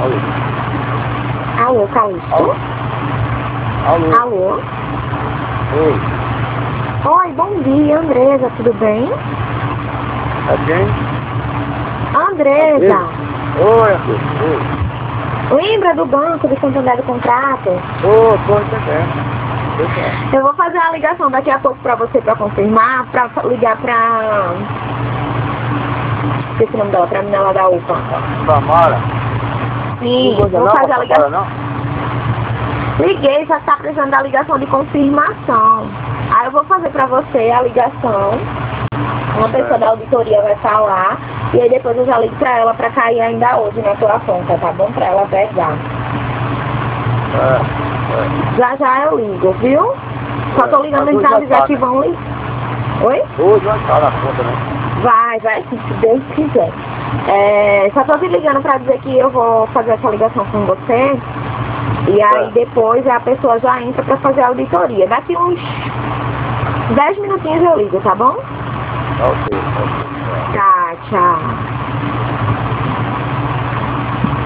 Alô, Calixto? Alô? Alô? Oi. Oi, bom dia, Andresa, tudo bem? É quem? Andresa, Oi, Oi. lembra do banco de Santo André do Contrato? Ô, tô entendendo. Eu vou fazer a ligação daqui a pouco pra você pra confirmar, pra ligar pra... Esqueci o nome dela, pra menina lá da UPA. Samara? Sim, vou fazer a ligação. Não? Liguei, já tá precisando da ligação de confirmação. Aí eu vou fazer pra você a ligação. Uma pessoa da auditoria vai falar. E aí depois eu já ligo pra ela pra cair ainda hoje na tua conta, tá bom? Pra ela pegar. Já já eu ligo, viu? Só tô ligando em pra dizer que vão ligar. Oi? Hoje vai estar na conta, né? Vai sim, se Deus quiser. Só tô te ligando pra dizer que eu vou fazer essa ligação com você. E aí depois a pessoa já entra pra fazer a auditoria. Daqui uns 10 minutinhos eu ligo, tá bom? Ok.